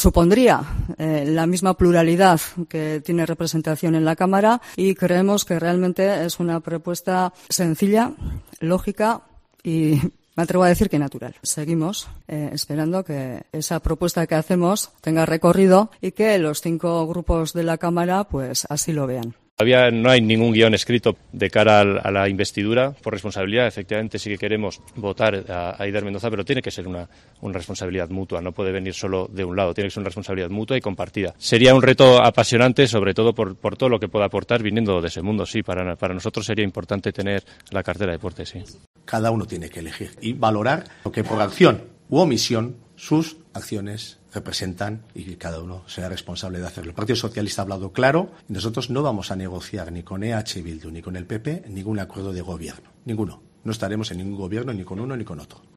supondría la misma pluralidad que tiene representación en la Cámara, y creemos que realmente es una propuesta sencilla, lógica y me atrevo a decir que natural. Seguimos esperando que esa propuesta que hacemos tenga recorrido y que los 5 grupos de la Cámara pues así lo vean. Todavía no hay ningún guión escrito de cara a la investidura. Por responsabilidad, efectivamente, sí que queremos votar a Eider Mendoza, pero tiene que ser una responsabilidad mutua. No puede venir solo de un lado, tiene que ser una responsabilidad mutua y compartida. Sería un reto apasionante, sobre todo por todo lo que pueda aportar viniendo de ese mundo. Sí, para nosotros sería importante tener la cartera de deporte, sí. Cada uno tiene que elegir y valorar lo que por acción u omisión sus acciones representan y que cada uno sea responsable de hacerlo. El Partido Socialista ha hablado claro y nosotros no vamos a negociar ni con EH Bildu ni con el PP ningún acuerdo de gobierno. Ninguno. No estaremos en ningún gobierno ni con uno ni con otro.